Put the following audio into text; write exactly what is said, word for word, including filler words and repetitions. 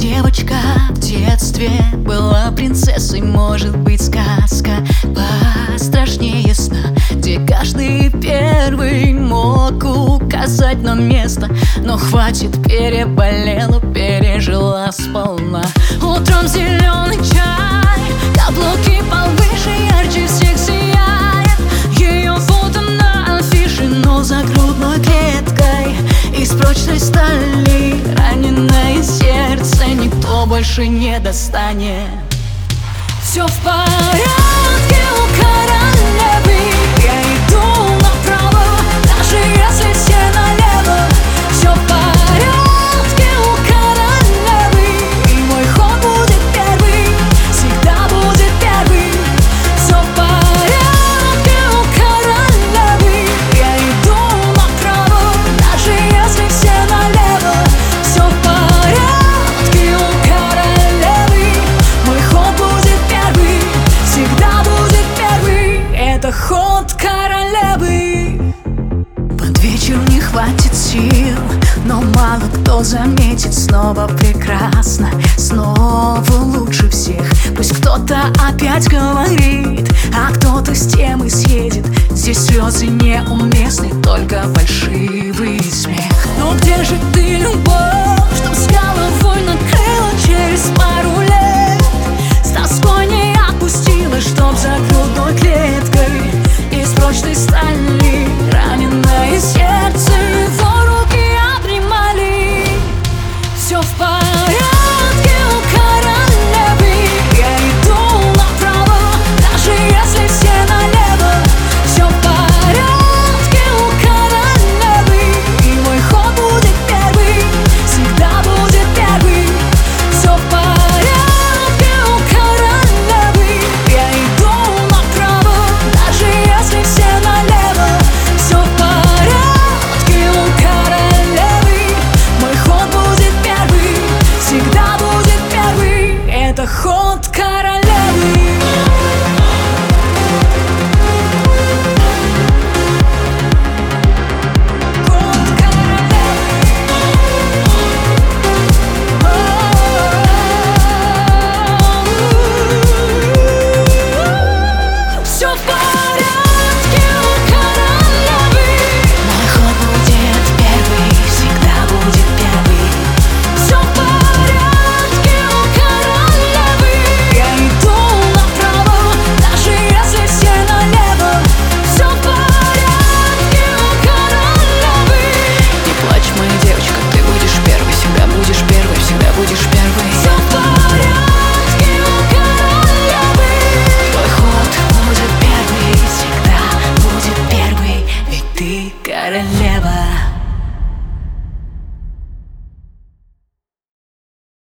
Девочка в детстве была принцессой, может быть, сказка пострашнее сна, где каждый первый мог указать нам место. Но хватит, переболела, пережила сполна. Утром зеленый чай, каблуки повыше, ярче всех сияет ее фото на афише, но за грудной клеткой из прочной стали раненое сердце никто больше не достанет. Все в порядке у королевы, я иду направо, даже если все налево. Все в порядке у королевы, и мой ход будет первый, всегда будет первый. Все в порядке у королевы, я иду направо, даже если все налево. Все в порядке у королевы, мой ход будет первый, всегда будет первый. Это ход королевы. Под вечер не хватит сил, но мало кто заметит. Снова прекрасно, снова лучше всех. Пусть кто-то опять говорит, а кто-то с темы съедет. Здесь слезы неуместны, только фальшивый смех. Но где же ты?